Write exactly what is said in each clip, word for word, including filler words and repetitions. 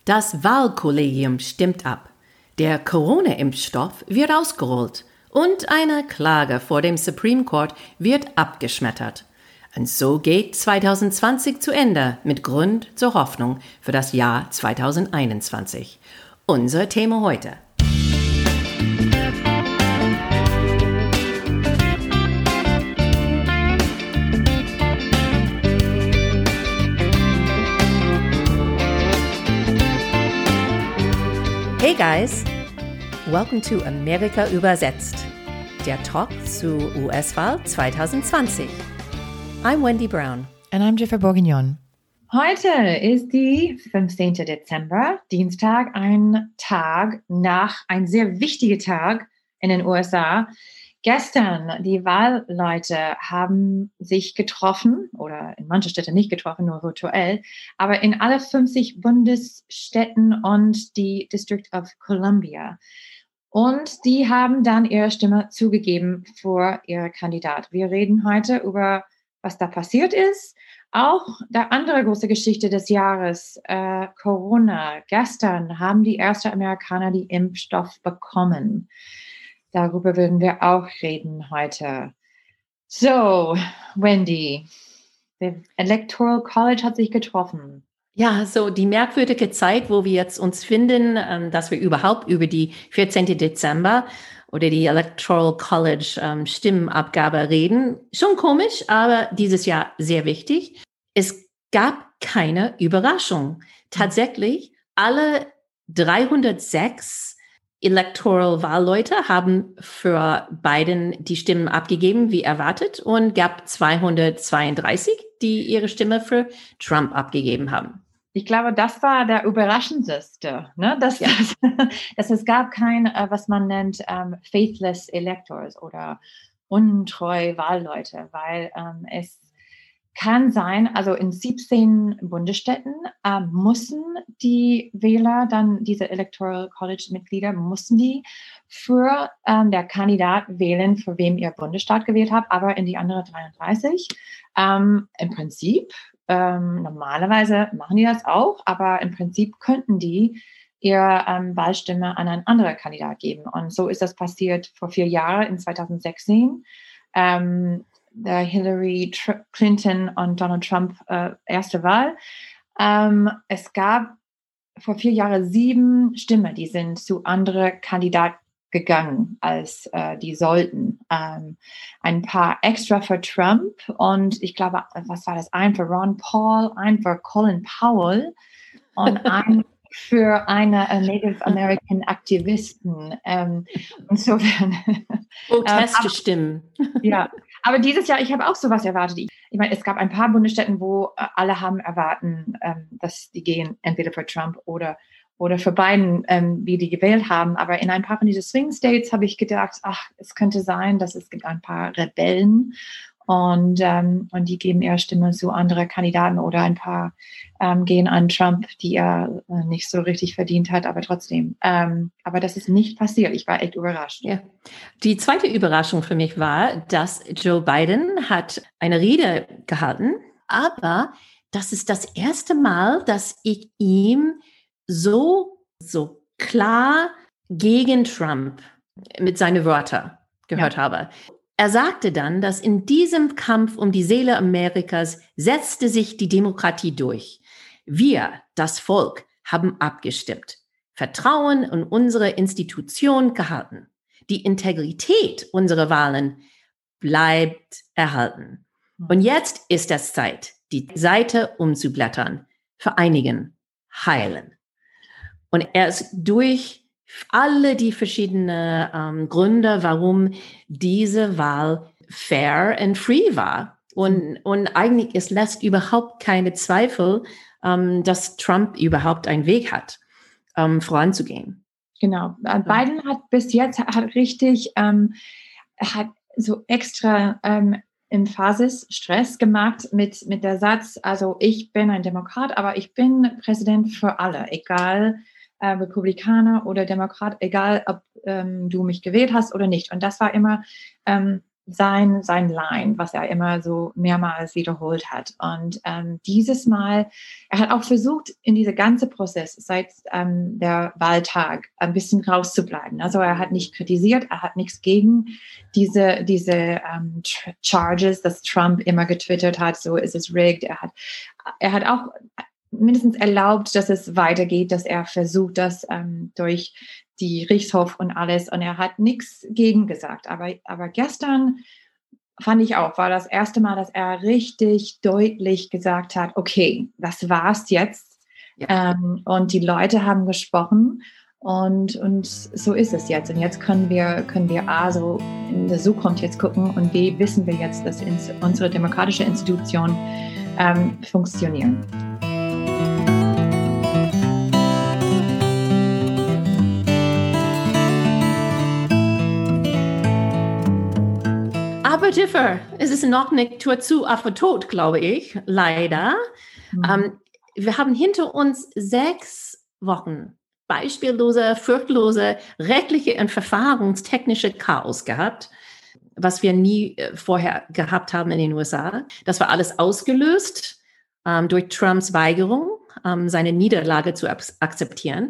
Das Wahlkollegium stimmt ab. Der Corona-Impfstoff wird ausgerollt und eine Klage vor dem Supreme Court wird abgeschmettert. Und so geht zwanzig zwanzig zu Ende mit Grund zur Hoffnung für das Jahr zwanzig einundzwanzig. Unser Thema heute. Hey guys, welcome to Amerika übersetzt, der Talk zu U S-Wahl zwanzig zwanzig. I'm Wendy Brown. And I'm Jennifer Bourguignon. Heute ist die fünfzehnten Dezember, Dienstag, ein Tag nach, ein sehr wichtiger Tag in den U S A. Gestern, die Wahlleute haben sich getroffen, oder in manchen Städten nicht getroffen, nur virtuell, aber in alle fünfzig Bundesstädten und die District of Columbia. Und die haben dann ihre Stimme zugegeben für ihre Kandidat. Wir reden heute über, was da passiert ist. Auch der andere große Geschichte des Jahres, äh, Corona. Gestern haben die ersten Amerikaner die Impfstoff bekommen. Darüber werden wir auch reden heute. So, Wendy, der Electoral College hat sich getroffen. Ja, so die merkwürdige Zeit, wo wir jetzt uns finden, ähm, dass wir überhaupt über die vierzehnten Dezember oder die Electoral College ähm, Stimmenabgabe reden. Schon komisch, aber dieses Jahr sehr wichtig. Es gab keine Überraschung. Tatsächlich, alle dreihundertsechs Electoral-Wahlleute haben für Biden die Stimmen abgegeben, wie erwartet, und gab zweihundertzweiunddreißig, die ihre Stimme für Trump abgegeben haben. Ich glaube, das war der überraschendste, ne? dass, ja. dass, dass es gab kein, was man nennt, um, faithless electors oder untreu Wahlleute, weil um, es kann sein, also in siebzehn Bundesstädten äh, mussten die Wähler, dann diese Electoral College-Mitglieder, mussten die für ähm, der Kandidat wählen, für wem ihr Bundesstaat gewählt hat, aber in die anderen dreiunddreißig. Ähm, im Prinzip, ähm, normalerweise machen die das auch, aber im Prinzip könnten die ihre ähm, Wahlstimme an einen anderen Kandidat geben. Und so ist das passiert vor vier Jahren, in zwanzig sechzehn. Ähm, der Hillary Clinton und Donald Trump äh, erste Wahl. Ähm, es gab vor vier Jahren sieben Stimmen, die sind zu anderen Kandidaten gegangen, als äh, die sollten. Ähm, ein paar extra für Trump und ich glaube, was war das? Ein für Ron Paul, ein für Colin Powell und ein für eine äh, Native American Aktivisten. Ähm, insofern. Proteststimmen. Ähm, ja, aber dieses Jahr, ich habe auch sowas erwartet. Ich, ich meine, es gab ein paar Bundesstädten, wo äh, alle haben erwarten, ähm, dass die gehen entweder für Trump oder oder für Biden, ähm, wie die gewählt haben. Aber in ein paar von diesen Swing States habe ich gedacht, ach, es könnte sein, dass es gibt ein paar Rebellen und ähm, und die geben ihre Stimme zu anderen Kandidaten oder ein paar ähm, gehen an Trump, die er äh, nicht so richtig verdient hat, aber trotzdem. Ähm, aber das ist nicht passiert. Ich war echt überrascht. Ja. Die zweite Überraschung für mich war, dass Joe Biden hat eine Rede gehalten, aber das ist das erste Mal, dass ich ihm so, so klar gegen Trump mit seinen Wörtern gehört ja. habe. Er sagte dann, dass in diesem Kampf um die Seele Amerikas setzte sich die Demokratie durch. Wir, das Volk, haben abgestimmt, Vertrauen in unsere Institution gehalten. Die Integrität unserer Wahlen bleibt erhalten. Und jetzt ist es Zeit, die Seite umzublättern, vereinigen, heilen. Und er ist durch alle die verschiedenen ähm, Gründe, warum diese Wahl fair and free war. Und, und eigentlich, es lässt überhaupt keine Zweifel, ähm, dass Trump überhaupt einen Weg hat, ähm, voranzugehen. Genau. Biden hat bis jetzt hat richtig, ähm, hat so extra ähm, Emphasis, Stress gemacht mit, mit der Satz, also ich bin ein Demokrat, aber ich bin Präsident für alle, egal äh, Republikaner oder Demokrat, egal ob ähm, du mich gewählt hast oder nicht. Und das war immer ähm, sein, sein Line, was er immer so mehrmals wiederholt hat. Und ähm, dieses Mal, er hat auch versucht, in dieser ganzen Prozess seit ähm, der Wahltag ein bisschen rauszubleiben. Also er hat nicht kritisiert, er hat nichts gegen diese, diese ähm, Charges, dass Trump immer getwittert hat, so ist es rigged. Er hat, er hat auch mindestens erlaubt, dass es weitergeht, dass er versucht, das ähm, durch die Gerichtshof und alles, und er hat nichts gegen gesagt. Aber, aber gestern fand ich auch, war das erste Mal, dass er richtig deutlich gesagt hat, okay, das war's jetzt. Ja. Ähm, und die Leute haben gesprochen und, und so ist es jetzt. Und jetzt können wir, können wir A, so in der Zukunft jetzt gucken und B, wissen wir jetzt, dass ins, unsere demokratische Institutionen ähm, funktionieren. Aber Jennifer, es ist noch nicht zu aber tot, glaube ich, leider. Mhm. Ähm, wir haben hinter uns sechs Wochen beispiellose, furchtlose, rechtliche und verfahrenstechnische Chaos gehabt, was wir nie äh, vorher gehabt haben in den U S A. Das war alles ausgelöst ähm, durch Trumps Weigerung, ähm, seine Niederlage zu ak- akzeptieren.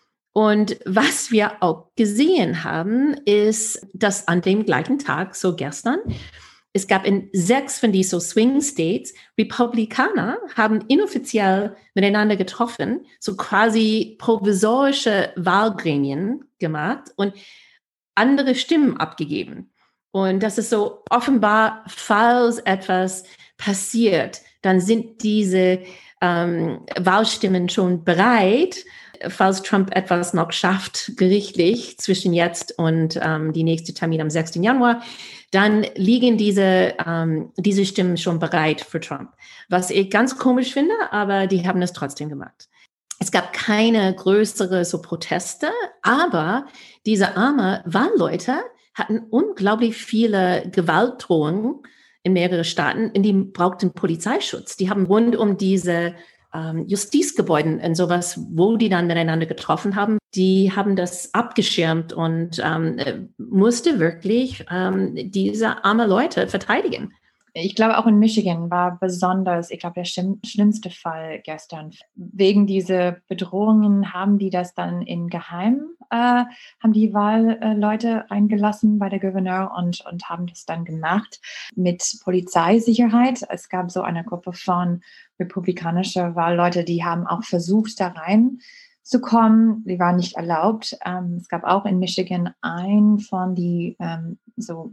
Und was wir auch gesehen haben, ist, dass an dem gleichen Tag, so gestern, es gab in sechs von diesen so Swing States, Republikaner haben inoffiziell miteinander getroffen, so quasi provisorische Wahlgremien gemacht und andere Stimmen abgegeben. Und das ist so offenbar, falls etwas passiert, dann sind diese ähm, Wahlstimmen schon bereit, falls Trump etwas noch schafft, gerichtlich zwischen jetzt und ähm, die nächste Termin am sechsten Januar, dann liegen diese, ähm, diese Stimmen schon bereit für Trump. Was ich ganz komisch finde, aber die haben es trotzdem gemacht. Es gab keine größere so Proteste, aber diese armen Wahlleute hatten unglaublich viele Gewaltdrohungen in mehreren Staaten, und die brauchten Polizeischutz. Die haben rund um diese ähm, Justizgebäuden und sowas, wo die dann miteinander getroffen haben, die haben das abgeschirmt und ähm, musste wirklich ähm, diese armen Leute verteidigen. Ich glaube, auch in Michigan war besonders, ich glaube, der schlimmste Fall gestern. Wegen dieser Bedrohungen haben die das dann in Geheim, äh, haben die Wahlleute reingelassen bei der Gouverneur und, und haben das dann gemacht mit Polizeisicherheit. Es gab so eine Gruppe von republikanischen Wahlleute, die haben auch versucht, da rein zu kommen. Die waren nicht erlaubt. Ähm, es gab auch in Michigan einen von die ähm, so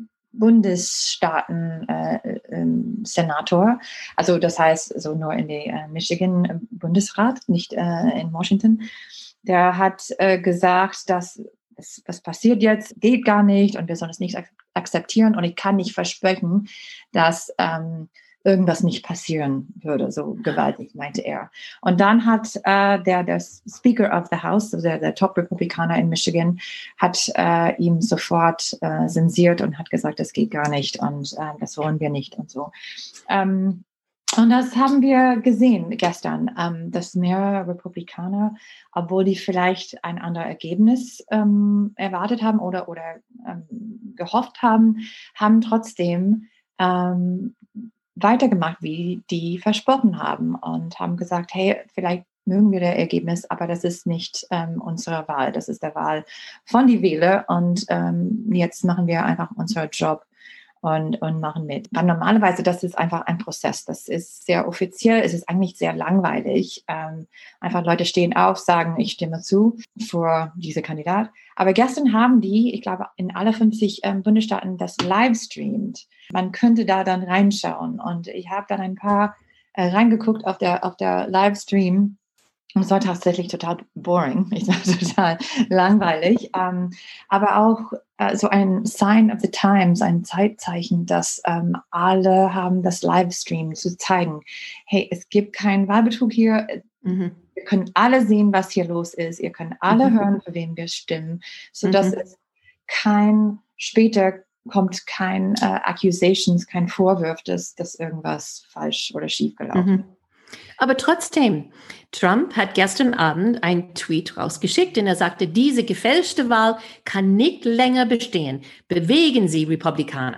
Bundesstaaten äh, äh, Senator, also das heißt so nur in der äh, Michigan äh, Bundesrat, nicht äh, in Washington, der hat äh, gesagt, dass es, was passiert jetzt, geht gar nicht und wir sollen es nicht ak- akzeptieren und ich kann nicht versprechen, dass ähm, irgendwas nicht passieren würde, so gewaltig, meinte er. Und dann hat äh, der, der Speaker of the House, also der, der Top-Republikaner in Michigan, hat äh, ihm sofort äh, zensiert und hat gesagt, das geht gar nicht und äh, das wollen wir nicht und so. Ähm, und das haben wir gesehen gestern, ähm, dass mehrere Republikaner, obwohl die vielleicht ein anderes Ergebnis ähm, erwartet haben oder, oder ähm, gehofft haben, haben trotzdem ähm, weitergemacht, wie die versprochen haben und haben gesagt, hey, vielleicht mögen wir das Ergebnis, aber das ist nicht ähm, unsere Wahl, das ist der Wahl von die Wähler und ähm, jetzt machen wir einfach unseren Job und, und machen mit. Aber normalerweise, das ist einfach ein Prozess, das ist sehr offiziell, es ist eigentlich sehr langweilig. Ähm, einfach Leute stehen auf, sagen, ich stimme zu für diese Kandidat. Aber gestern haben die, ich glaube, in alle fünfzig ähm, Bundesstaaten das livestreamt. Man könnte da dann reinschauen und ich habe dann ein paar äh, reingeguckt auf der, auf der Livestream. Und es war tatsächlich total boring, ich war total langweilig, ähm, aber auch äh, so ein Sign of the Times, ein Zeitzeichen, dass ähm, alle haben das Livestream zu zeigen. Hey, es gibt keinen Wahlbetrug hier, mhm. Wir können alle sehen, was hier los ist, ihr könnt alle mhm. hören, für wen wir stimmen, sodass mhm. es kein, später kommt kein äh, Accusations, kein Vorwurf, dass, dass irgendwas falsch oder schief gelaufen ist. Mhm. Aber trotzdem, Trump hat gestern Abend einen Tweet rausgeschickt, und er sagte, diese gefälschte Wahl kann nicht länger bestehen. Bewegen Sie, Republikaner.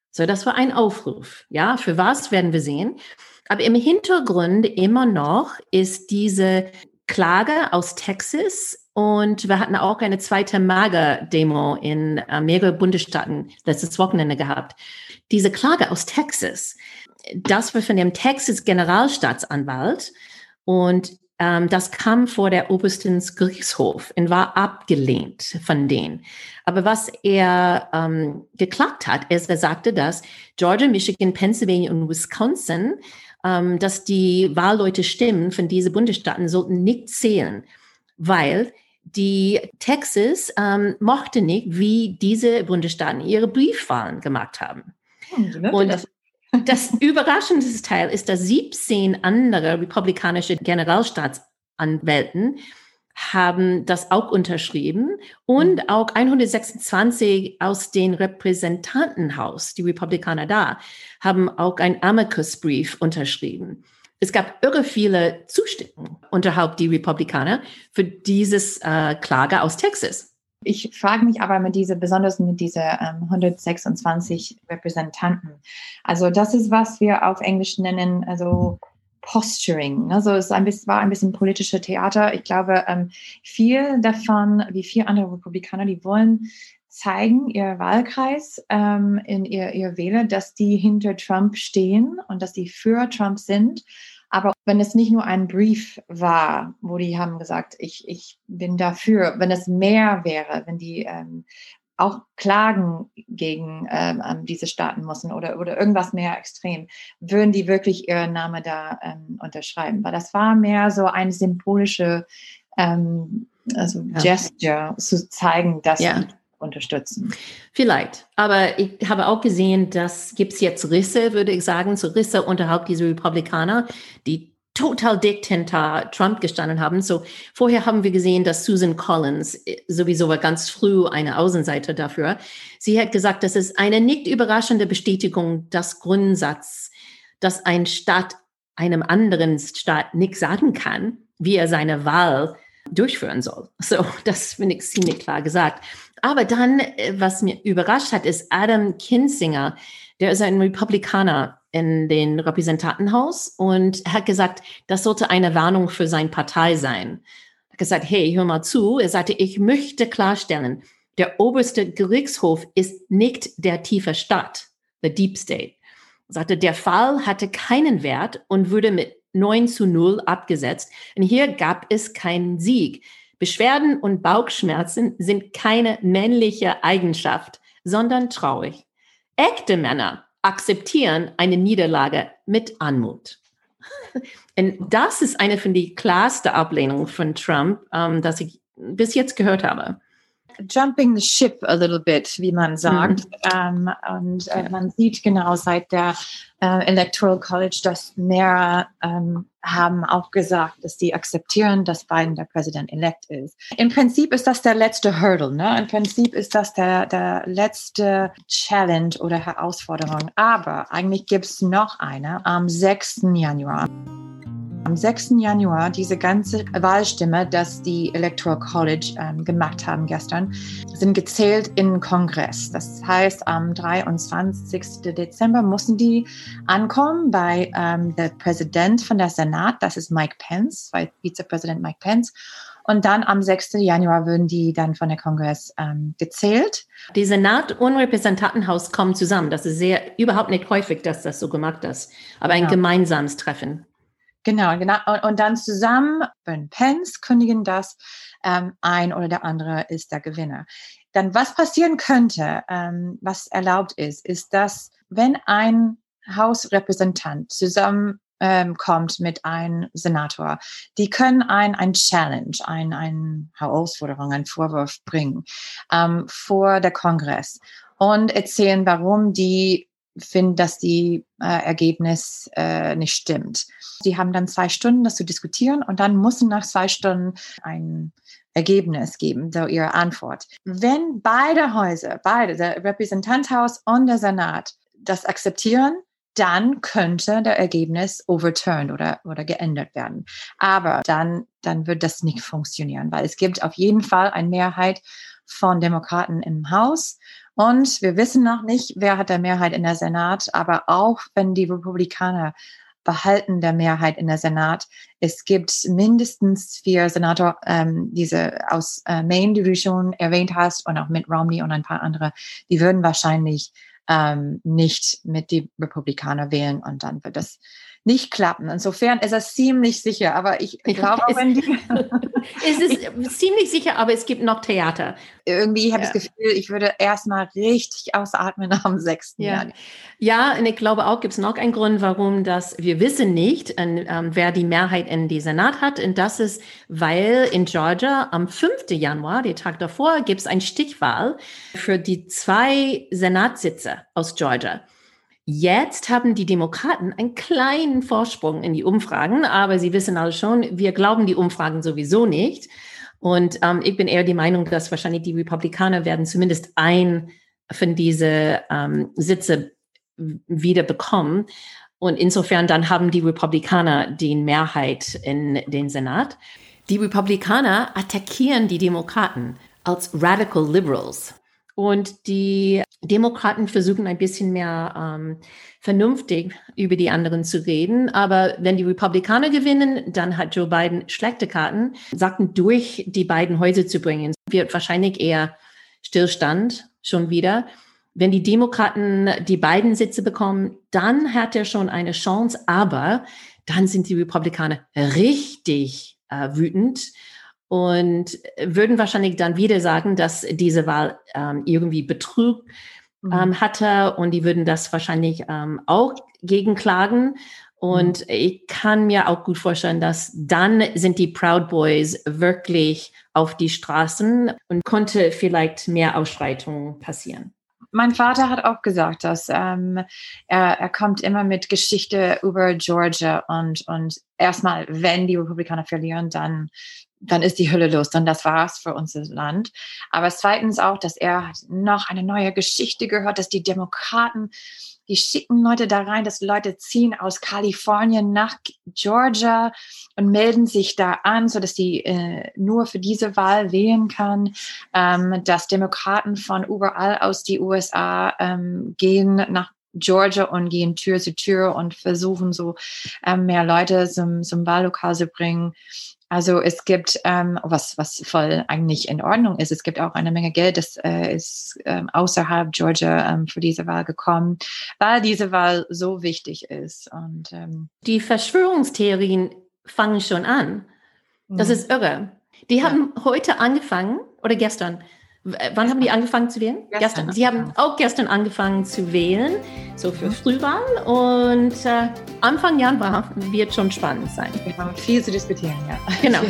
So, das war ein Aufruf. Ja, für was werden wir sehen? Aber im Hintergrund immer noch ist diese Klage aus Texas und wir hatten auch eine zweite MAGA-Demo in äh, mehreren Bundesstaaten letztes Wochenende gehabt. Diese Klage aus Texas, das war von dem Texas-Generalstaatsanwalt und ähm, das kam vor der obersten Gerichtshof und war abgelehnt von denen. Aber was er ähm, geklagt hat, ist, er sagte, dass Georgia, Michigan, Pennsylvania und Wisconsin, ähm, dass die Wahlleute Stimmen von diesen Bundesstaaten sollten nicht zählen, weil die Texas ähm, mochte nicht, wie diese Bundesstaaten ihre Briefwahlen gemacht haben. Hm, Und das. das überraschende Teil ist, dass siebzehn andere republikanische Generalstaatsanwälten haben das auch unterschrieben und auch hundertsechsundzwanzig aus dem Repräsentantenhaus, die Republikaner da, haben auch einen Amicus-Brief unterschrieben. Es gab irre viele Zustimmung unterhalb die Republikaner für dieses äh, Klage aus Texas. Ich frage mich aber mit diese, besonders mit dieser ähm, hundertsechsundzwanzig Repräsentanten. Also das ist, was wir auf Englisch nennen, also Posturing. Also es ist ein bisschen, war ein bisschen politische Theater. Ich glaube, ähm, viel davon, wie viele andere Republikaner, die wollen zeigen, ihr Wahlkreis, ähm, in ihr, ihr Wähler, dass die hinter Trump stehen und dass die für Trump sind. Aber wenn es nicht nur ein Brief war, wo die haben gesagt, ich, ich bin dafür, wenn es mehr wäre, wenn die ähm, auch Klagen gegen ähm, diese Staaten müssen oder, oder irgendwas mehr extrem, würden die wirklich ihren Namen da ähm, unterschreiben. Weil das war mehr so ein symbolische ähm, also ja. Gesture, zu zeigen, dass ja. sie unterstützen. Vielleicht. Aber ich habe auch gesehen, dass gibt es jetzt Risse, würde ich sagen, so Risse unterhalb dieser Republikaner, die total dick hinter Trump gestanden haben. So vorher haben wir gesehen, dass Susan Collins sowieso war ganz früh eine Außenseiter dafür. Sie hat gesagt, das ist eine nicht überraschende Bestätigung des Grundsatzes, dass ein Staat einem anderen Staat nicht sagen kann, wie er seine Wahl durchführen soll. So, das finde ich ziemlich klar gesagt. Aber dann, was mir überrascht hat, ist Adam Kinzinger, der ist ein Republikaner in den Repräsentantenhaus und hat gesagt, das sollte eine Warnung für seine Partei sein. Er hat gesagt, hey, hör mal zu. Er sagte, ich möchte klarstellen, der oberste Gerichtshof ist nicht der tiefe Staat, the Deep State. Er sagte, der Fall hatte keinen Wert und würde mit neun zu null abgesetzt. Und hier gab es keinen Sieg. Beschwerden und Bauchschmerzen sind keine männliche Eigenschaft, sondern traurig. Echte Männer akzeptieren eine Niederlage mit Anmut. Und das ist eine von den klarsten Ablehnungen von Trump, ähm, das ich bis jetzt gehört habe. Jumping the ship a little bit, wie man sagt. Mhm. Ähm, und äh, man sieht genau seit der äh, Electoral College, dass mehr ähm, haben auch gesagt, dass die akzeptieren, dass Biden der Präsident-elect ist. Im Prinzip ist das der letzte Hurdle, ne? Im Prinzip ist das der, der letzte Challenge oder Herausforderung. Aber eigentlich gibt es noch eine am sechsten Januar. Am sechsten Januar, diese ganze Wahlstimme, dass die Electoral College ähm, gemacht haben gestern, sind gezählt im Kongress. Das heißt, am dreiundzwanzigsten Dezember mussten die ankommen bei ähm, der Präsident von der Senat, das ist Mike Pence, Vizepräsident Mike Pence. Und dann am sechsten Januar würden die dann von der Kongress ähm, gezählt. Die Senat und Repräsentantenhaus kommen zusammen. Das ist sehr überhaupt nicht häufig, dass das so gemacht ist. Aber ein genau. gemeinsames Treffen. Genau, genau. Und, und dann zusammen, Ben Pence kündigen das ähm, ein oder der andere ist der Gewinner. Dann was passieren könnte, ähm, was erlaubt ist, ist, dass wenn ein Hausrepräsentant zusammen ähm, kommt mit einem Senator, die können ein, ein Challenge, ein, ein Herausforderung, einen Vorwurf bringen ähm, vor der Kongress und erzählen, warum die finden, dass die äh, Ergebnis äh, nicht stimmt. Die haben dann zwei Stunden, das zu diskutieren und dann müssen nach zwei Stunden ein Ergebnis geben, so ihre Antwort. Wenn beide Häuser, beide, der Repräsentanthaus und der Senat, das akzeptieren, dann könnte der Ergebnis overturned oder, oder geändert werden. Aber dann, dann wird das nicht funktionieren, weil es gibt auf jeden Fall eine Mehrheit von Demokraten im Haus Und wir wissen noch nicht, wer hat der Mehrheit in der Senat, aber auch wenn die Republikaner behalten der Mehrheit in der Senat, es gibt mindestens vier Senator, ähm, diese aus äh, Maine, die du schon erwähnt hast, und auch Mitt Romney und ein paar andere, die würden wahrscheinlich ähm, nicht mit die Republikaner wählen und dann wird das nicht klappen. Insofern ist es ziemlich sicher, aber ich glaube, es, wenn die es ist ziemlich sicher, aber es gibt noch Theater. Irgendwie habe ich Ja. das Gefühl, ich würde erstmal richtig ausatmen am sechsten Ja. Jahr. Ja, und ich glaube auch, gibt es noch einen Grund, warum das, wir wissen nicht, äh, wer die Mehrheit in die Senat hat. Und das ist, weil in Georgia am fünften Januar, den Tag davor, gibt es eine Stichwahl für die zwei Senatssitze aus Georgia. Jetzt haben die Demokraten einen kleinen Vorsprung in die Umfragen, aber sie wissen alle schon, wir glauben die Umfragen sowieso nicht. Und ähm, ich bin eher die Meinung, dass wahrscheinlich die Republikaner werden zumindest ein von diese ähm, Sitze wieder bekommen. Und insofern dann haben die Republikaner die Mehrheit in den Senat. Die Republikaner attackieren die Demokraten als Radical Liberals. Und die Demokraten versuchen ein bisschen mehr ähm, vernünftig über die anderen zu reden. Aber wenn die Republikaner gewinnen, dann hat Joe Biden schlechte Karten. Sachen durch die beiden Häuser zu bringen, wird wahrscheinlich eher Stillstand schon wieder. Wenn die Demokraten die beiden Sitze bekommen, dann hat er schon eine Chance. Aber dann sind die Republikaner richtig äh, wütend. Und würden wahrscheinlich dann wieder sagen, dass diese Wahl ähm, irgendwie Betrug ähm, hatte und die würden das wahrscheinlich ähm, auch gegenklagen. Und mhm. ich kann mir auch gut vorstellen, dass dann sind die Proud Boys wirklich auf die Straßen und konnte vielleicht mehr Ausschreitungen passieren. Mein Vater hat auch gesagt, dass ähm, er, er kommt immer mit Geschichte über Georgia und, und erstmal, wenn die Republikaner verlieren, dann dann ist die Hölle los, dann das war's für unser Land. Aber zweitens auch, dass er noch eine neue Geschichte gehört, dass die Demokraten, die schicken Leute da rein, dass Leute ziehen aus Kalifornien nach Georgia und melden sich da an, so dass die äh, nur für diese Wahl wählen kann, ähm, dass Demokraten von überall aus die U S A ähm, gehen nach Georgia und gehen Tür zu Tür und versuchen so ähm, mehr Leute zum, zum Wahllokal zu bringen. Also es gibt, ähm, was was voll eigentlich in Ordnung ist, es gibt auch eine Menge Geld, das äh, ist ähm, außerhalb Georgia ähm, für diese Wahl gekommen, weil diese Wahl so wichtig ist. Und ähm, die Verschwörungstheorien fangen schon an. Das mh. ist irre. Die Ja. haben heute angefangen, oder gestern, W- wann Gestern. haben die angefangen zu wählen? Gestern. Sie haben auch gestern angefangen zu wählen, so für Frühwahl. Und äh, Anfang Januar wird schon spannend sein. Wir haben viel zu diskutieren, ja. Genau.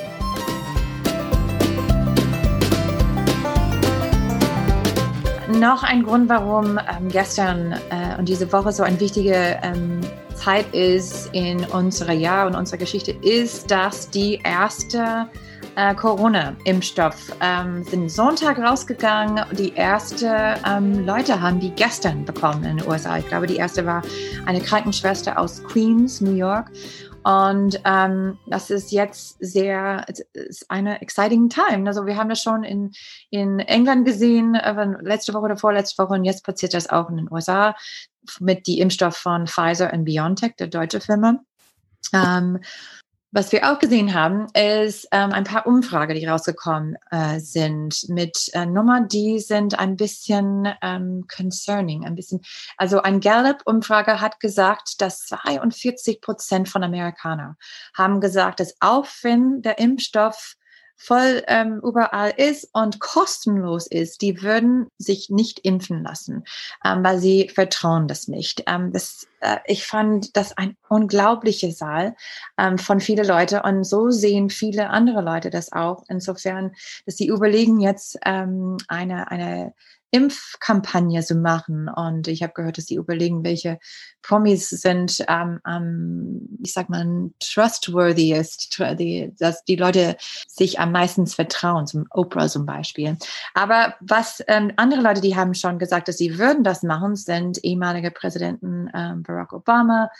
Noch ein Grund, warum ähm, gestern äh, und diese Woche so eine wichtige ähm, Zeit ist in unserer Jahr und unserer Geschichte, ist, dass die erste äh, Corona-Impfstoff ähm, sind Sonntag rausgegangen. Die erste ähm, Leute haben die gestern bekommen in den U S A. Ich glaube, die erste war eine Krankenschwester aus Queens, New York. Und ähm, das ist jetzt sehr, es ist eine exciting time. Also wir haben das schon in, in England gesehen, äh, letzte Woche oder vorletzte Woche, und jetzt passiert das auch in den U S A mit dem Impfstoff von Pfizer und BioNTech, der deutsche Firma. Ähm, Was wir auch gesehen haben, ist ähm, ein paar Umfragen, die rausgekommen äh, sind mit äh, Nummern, die sind ein bisschen ähm, concerning, ein bisschen. Also ein Gallup-Umfrage hat gesagt, dass zweiundvierzig Prozent von Amerikanern haben gesagt, dass auch wenn der Impfstoff voll ähm, überall ist und kostenlos ist, die würden sich nicht impfen lassen, ähm, weil sie vertrauen das nicht. Ähm, das, äh, ich fand das ein unglaublicher Saal ähm, von vielen Leuten, und so sehen viele andere Leute das auch. Insofern, dass sie überlegen jetzt ähm, eine eine Impfkampagne zu machen, und ich habe gehört, dass sie überlegen, welche Promis sind ähm, ähm, ich sag mal trustworthiest, die, dass die Leute sich am meisten vertrauen, zum Oprah zum Beispiel. Aber was ähm, andere Leute, die haben schon gesagt, dass sie würden das machen, sind ehemalige Präsidenten ähm, Barack Obama,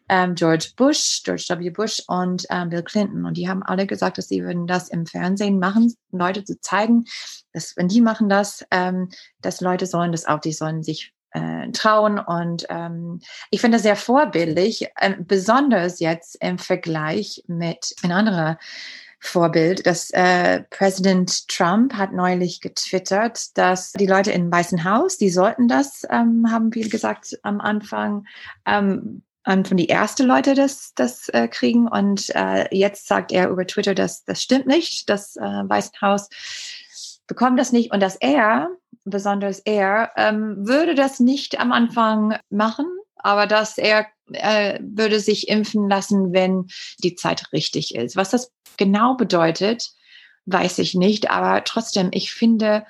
ähm, George Bush, George W. Bush und ähm, Bill Clinton. Und die haben alle gesagt, dass sie würden das im Fernsehen machen, Leute zu zeigen, dass wenn die machen das, ähm, dass Leute sollen das auch, die sollen sich äh, trauen. Und ähm, ich finde das sehr vorbildlich, äh, besonders jetzt im Vergleich mit ein anderer Vorbild, dass äh, Präsident Trump hat neulich getwittert, dass die Leute im Weißen Haus, die sollten das, ähm, haben viele gesagt am Anfang, ähm, von die ersten Leute das, das äh, kriegen. Und äh, jetzt sagt er über Twitter, dass das stimmt nicht, das äh, Weiße Haus bekommt das nicht und dass er, besonders er, ähm, würde das nicht am Anfang machen, aber dass er äh, würde sich impfen lassen, wenn die Zeit richtig ist. Was das genau bedeutet, weiß ich nicht, aber trotzdem, ich finde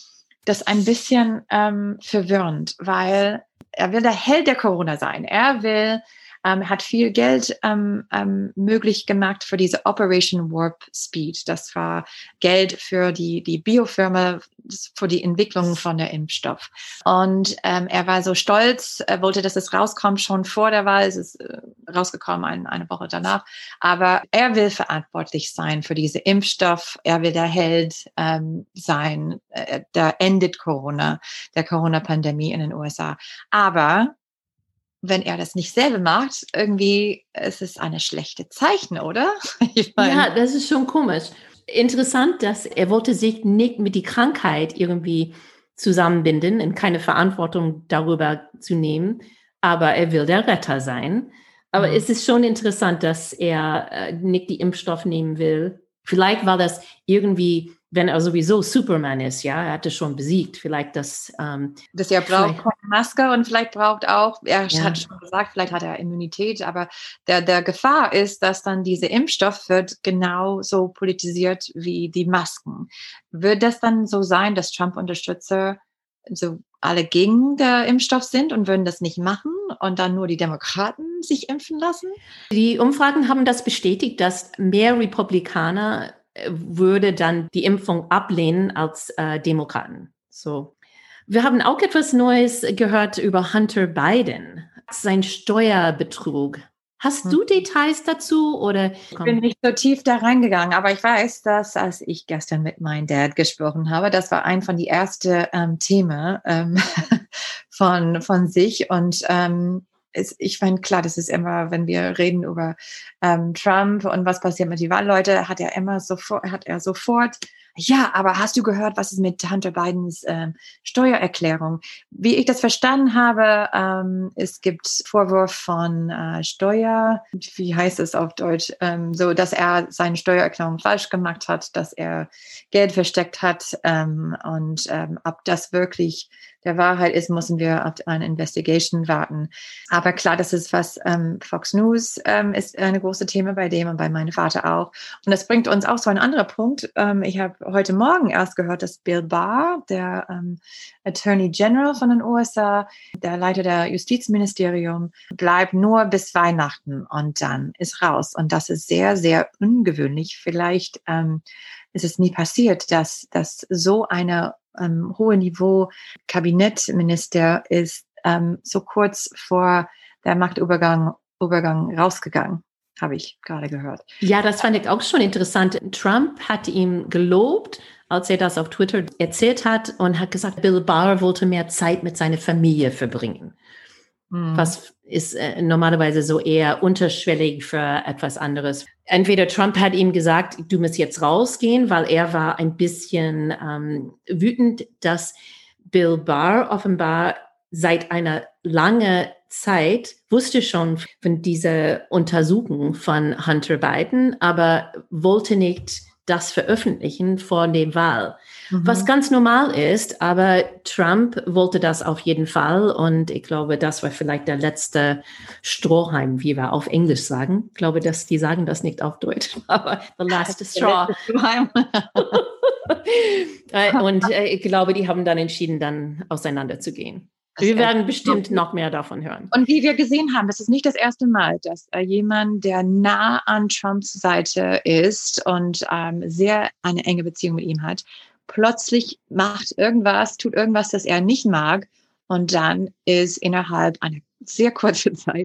das ein bisschen ähm, verwirrend, weil er will der Held der Corona sein. Er will, ähm, hat viel Geld ähm, ähm, möglich gemacht für diese Operation Warp Speed. Das war Geld für die, die Biofirma, für die Entwicklung von der Impfstoff. Und ähm, er war so stolz, er wollte, dass es rauskommt schon vor der Wahl. Es ist äh, rausgekommen ein, eine Woche danach. Aber er will verantwortlich sein für diese Impfstoff. Er will der Held ähm, sein. Äh, da endet Corona, der Corona-Pandemie in den U S A. Aber wenn er das nicht selber macht, irgendwie ist es eine schlechte Zeichen, oder? Ich mein, ja, das ist schon komisch. Interessant, dass er wollte sich nicht mit die Krankheit irgendwie zusammenbinden und keine Verantwortung darüber zu nehmen, aber er will der Retter sein. Aber mhm. es ist schon interessant, dass er äh, nicht die Impfstoff nehmen will. Vielleicht war das irgendwie, wenn er sowieso Superman ist, ja, er hatte schon besiegt, vielleicht das... Ähm, dass er braucht keine Maske und vielleicht braucht auch, er ja. hat schon gesagt, vielleicht hat er Immunität, aber der, der Gefahr ist, dass dann diese Impfstoff wird genauso politisiert wie die Masken. Wird das dann so sein, dass Trump-Unterstützer so alle gegen der Impfstoff sind und würden das nicht machen und dann nur die Demokraten sich impfen lassen? Die Umfragen haben das bestätigt, dass mehr Republikaner würde dann die Impfung ablehnen als äh, Demokraten. So. Wir haben auch etwas Neues gehört über Hunter Biden, sein Steuerbetrug. Hast hm. du Details dazu? Oder? Ich bin nicht so tief da reingegangen, aber ich weiß, dass als ich gestern mit meinem Dad gesprochen habe, das war ein von die ersten ähm, Themen ähm, von, von sich und ähm, ist, ich meine, klar, das ist immer, wenn wir reden über ähm, Trump und was passiert mit den Wahlleuten, hat er immer sofort, hat er sofort, ja, aber hast du gehört, was ist mit Hunter Bidens ähm, Steuererklärung? Wie ich das verstanden habe, ähm, es gibt Vorwurf von äh, Steuer, wie heißt es auf Deutsch, ähm, so, dass er seine Steuererklärung falsch gemacht hat, dass er Geld versteckt hat ähm, und ähm, ob das wirklich der Wahrheit ist, müssen wir auf eine Investigation warten. Aber klar, das ist was, ähm, Fox News ähm, ist eine große Thema bei dem und bei meinem Vater auch. Und das bringt uns auch so ein anderer Punkt. Ähm, ich habe heute Morgen erst gehört, dass Bill Barr, der ähm, Attorney General von den U S A, der Leiter der Justizministerium, bleibt nur bis Weihnachten und dann ist raus. Und das ist sehr, sehr ungewöhnlich. Vielleicht ähm, ist es nie passiert, dass, dass so eine ähm, hohe Niveau Kabinettminister ist ähm, so kurz vor der Machtübergang Übergang rausgegangen, habe ich gerade gehört. Ja, das fand ich auch schon interessant. Trump hat ihm gelobt, als er das auf Twitter erzählt hat und hat gesagt, Bill Barr wollte mehr Zeit mit seiner Familie verbringen. Mhm. Was ist äh, normalerweise so eher unterschwellig für etwas anderes. Entweder Trump hat ihm gesagt, du musst jetzt rausgehen, weil er war ein bisschen ähm, wütend, dass Bill Barr offenbar seit einer langen Zeit wusste schon von dieser Untersuchung von Hunter Biden, aber wollte nicht das veröffentlichen vor der Wahl. Mhm. Was ganz normal ist, aber Trump wollte das auf jeden Fall und ich glaube, das war vielleicht der letzte Strohhalm, wie wir auf Englisch sagen. Ich glaube, dass die sagen das nicht auf Deutsch, aber the last straw. Und äh, ich glaube, die haben dann entschieden, dann auseinanderzugehen. Wir werden bestimmt noch mehr davon hören. Und wie wir gesehen haben, das ist nicht das erste Mal, dass äh, jemand, der nah an Trumps Seite ist und ähm, sehr eine enge Beziehung mit ihm hat, plötzlich macht irgendwas, tut irgendwas, das er nicht mag und dann ist innerhalb einer sehr kurzen Zeit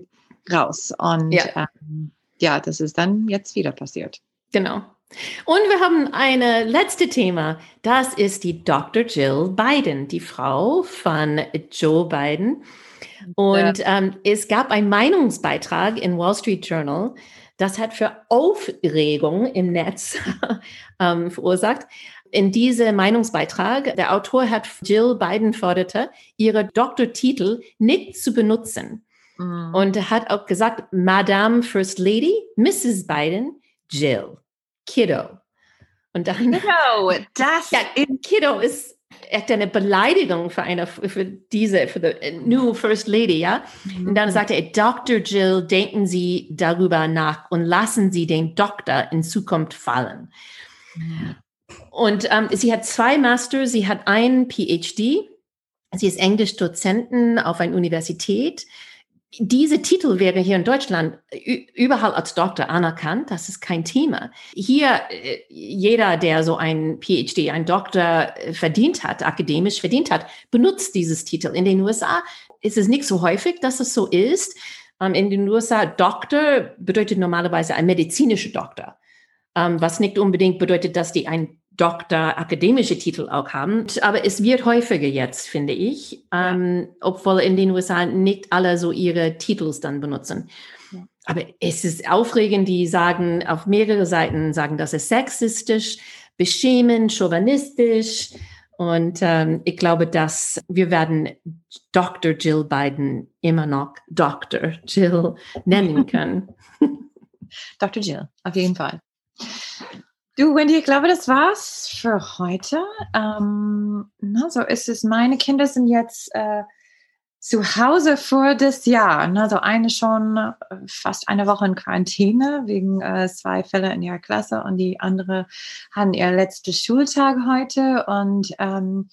raus. Und ja. Ähm, ja, das ist dann jetzt wieder passiert. Genau. Und wir haben ein letztes Thema. Das ist die Doktor Jill Biden, die Frau von Joe Biden. Und ja. ähm, es gab einen Meinungsbeitrag im Wall Street Journal, das hat für Aufregung im Netz ähm, verursacht. In diesem Meinungsbeitrag, der Autor hat Jill Biden forderte, ihre Doktortitel nicht zu benutzen. Mhm. Und er hat auch gesagt, Madame First Lady, Missus Biden, Jill, Kiddo. Und dann, Kiddo, das ja, Kiddo ist echt eine Beleidigung für eine, für diese, für die new First Lady, ja. Mhm. Und dann sagte er, Doktor Jill, denken Sie darüber nach und lassen Sie den Doktor in Zukunft fallen. Mhm. Und ähm, sie hat zwei Master, sie hat einen P H D, sie ist Englischdozentin auf einer Universität. Diese Titel wäre hier in Deutschland überall als Doktor anerkannt, das ist kein Thema. Hier, jeder, der so ein P H D, ein Doktor verdient hat, akademisch verdient hat, benutzt dieses Titel. In den U S A ist es nicht so häufig, dass es so ist. In den U S A, Doktor bedeutet normalerweise ein medizinischer Doktor, was nicht unbedingt bedeutet, dass die ein Doktor akademische Titel auch haben. Aber es wird häufiger jetzt, finde ich, ja. ähm, obwohl in den U S A nicht alle so ihre Titel dann benutzen. Ja. Aber es ist aufregend, die sagen auf mehrere Seiten, sagen, das ist sexistisch, beschämend, chauvinistisch. Und ähm, ich glaube, dass wir werden Doktor Jill Biden immer noch Doktor Jill nennen können. Doktor Jill, auf jeden Fall. Du, Wendy, ich glaube, das war's für heute. Ähm, na, so ist es. Meine Kinder sind jetzt äh, zu Hause für das Jahr. Na, so eine schon äh, fast eine Woche in Quarantäne wegen äh, zwei Fälle in ihrer Klasse und die andere hatten ihr letzten Schultag heute. Und ähm,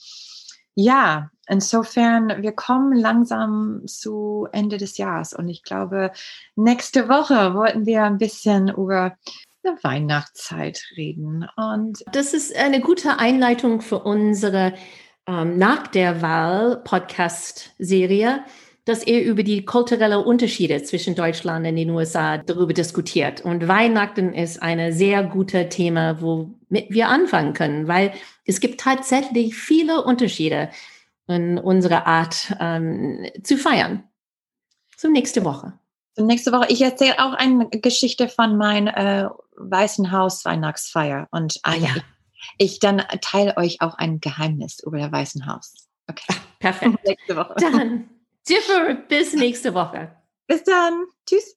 ja, insofern, wir kommen langsam zu Ende des Jahres. Und ich glaube, nächste Woche wollten wir ein bisschen über der Weihnachtszeit reden. Und das ist eine gute Einleitung für unsere ähm, Nach der Wahl Podcast-Serie, dass ihr über die kulturellen Unterschiede zwischen Deutschland und den U S A darüber diskutiert. Und Weihnachten ist ein sehr gutes Thema, womit wir anfangen können, weil es gibt tatsächlich viele Unterschiede in unserer Art ähm, zu feiern. So nächste Woche. Nächste Woche, ich erzähle auch eine Geschichte von meinem äh, Weißen Haus Weihnachtsfeier und ah, ja. ich, ich dann teile euch auch ein Geheimnis über das Weißen Haus. Okay. Ach, perfekt. Nächste Woche. Dann, Jennifer, bis nächste Woche. Bis dann. Tschüss.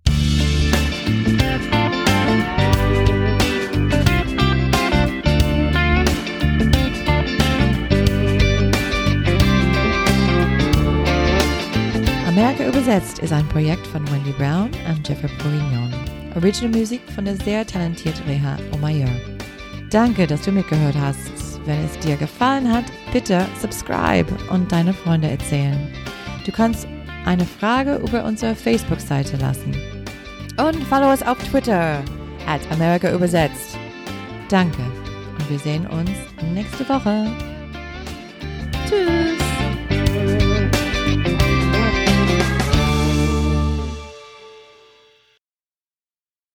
Amerika übersetzt ist ein Projekt von Wendy Brown und Jennifer Bourignon. Original Musik von der sehr talentierten Reha Omayor. Danke, dass du mitgehört hast. Wenn es dir gefallen hat, bitte subscribe und deine Freunde erzählen. Du kannst eine Frage über unsere Facebook-Seite lassen. Und follow uns auf Twitter at Amerika übersetzt. Danke und wir sehen uns nächste Woche. Tschüss.